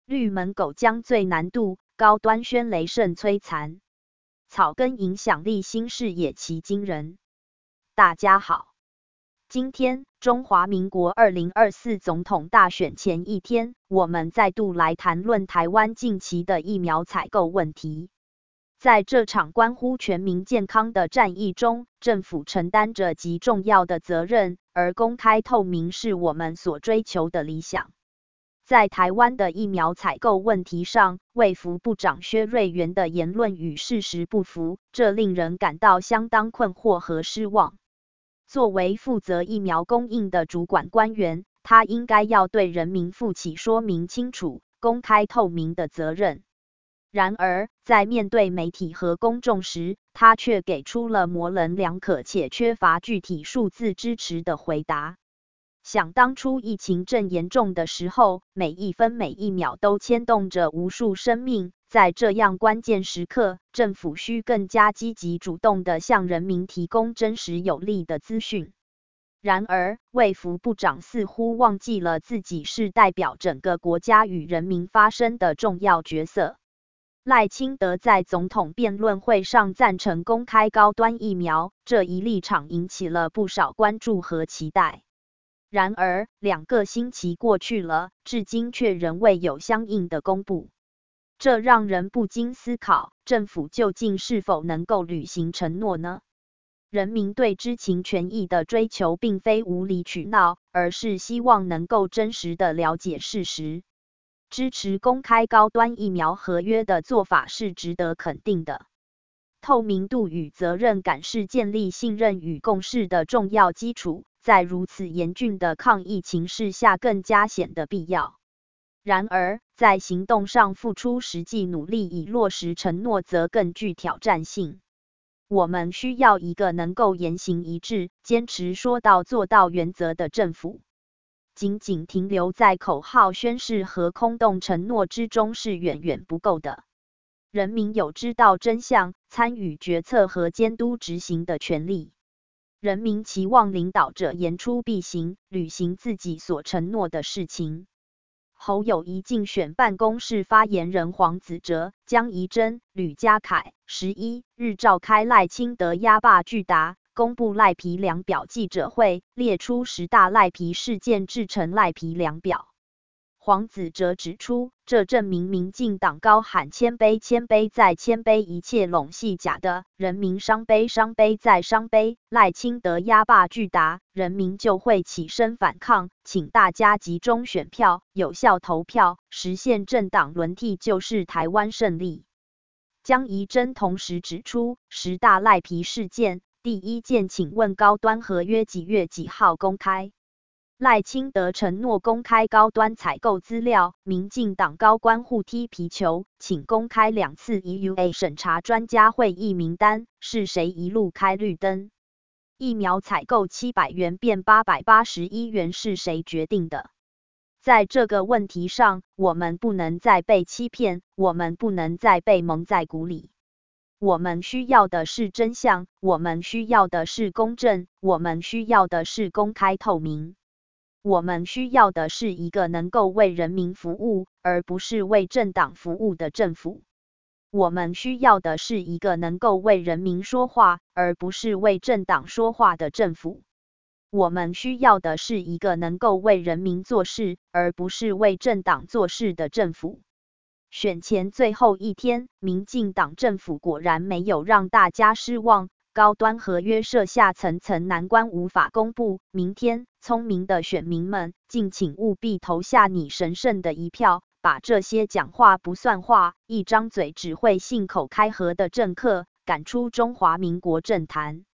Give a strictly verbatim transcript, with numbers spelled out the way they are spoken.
绿门狗将最难度，高端宣雷胜摧残。草根影响力新视野其惊人。大家好，今天中华民国二零二四总统大选前一天，我们再度来谈论台湾近期的疫苗采购问题。在这场关乎全民健康的战役中，政府承担着极重要的责任，而公开透明是我们所追求的理想。在台湾的疫苗采购问题上，卫福部长薛瑞元的言论与事实不符，这令人感到相当困惑和失望。作为负责疫苗供应的主管官员，他应该要对人民负起说明清楚、公开透明的责任。然而，在面对媒体和公众时，他却给出了模棱两可且缺乏具体数字支持的回答。想当初疫情正严重的时候，每一分每一秒都牵动着无数生命，在这样关键时刻，政府需更加积极主动地向人民提供真实有力的资讯。然而，卫福部长似乎忘记了自己是代表整个国家与人民发声的重要角色。赖清德在总统辩论会上赞成公开高端疫苗，这一立场引起了不少关注和期待。然而，两个星期过去了，至今却仍未有相应的公布。这让人不禁思考，政府究竟是否能够履行承诺呢？人民对知情权益的追求并非无理取闹，而是希望能够真实的了解事实。支持公开高端疫苗合约的做法是值得肯定的。透明度与责任感是建立信任与共识的重要基础，在如此严峻的抗疫情势下更加显得必要。然而，在行动上付出实际努力以落实承诺则更具挑战性。我们需要一个能够言行一致、坚持说到做到原则的政府。仅仅停留在口号宣示和空洞承诺之中是远远不够的。人民有知道真相、参与决策和监督执行的权利。人民期望领导者言出必行，履行自己所承诺的事情。侯友宜竞选办公室发言人黄子哲、江宜臻、吕家凯十一日召开赖清德压霸巨达，公布赖皮量表记者会，列出十大赖皮事件制成赖皮量表。黄子哲指出，这证明民进党高喊谦卑谦卑再谦卑，一切拢系假的，人民伤悲伤悲再伤悲，赖清德压霸巨达，人民就会起身反抗，请大家集中选票，有效投票，实现政党轮替就是台湾胜利。江宜臻同时指出，十大赖皮事件，第一件，请问高端合约几月几号公开？赖清德承诺公开高端采购资料，民进党高官互踢皮球，请公开两次 E U A 审查专家会议名单，是谁一路开绿灯？疫苗采购七百元变八百八十一元是谁决定的？在这个问题上，我们不能再被欺骗，我们不能再被蒙在鼓里。我们需要的是真相，我们需要的是公正，我们需要的是公开透明。我们需要的是一个能够为人民服务，而不是为政党服务的政府。我们需要的是一个能够为人民说话，而不是为政党说话的政府。我们需要的是一个能够为人民做事，而不是为政党做事的政府。选前最后一天，民进党政府果然没有让大家失望。高端合约设下层层难关，无法公布。明天，聪明的选民们，敬请务必投下你神圣的一票，把这些讲话不算话、一张嘴只会信口开河的政客赶出中华民国政坛。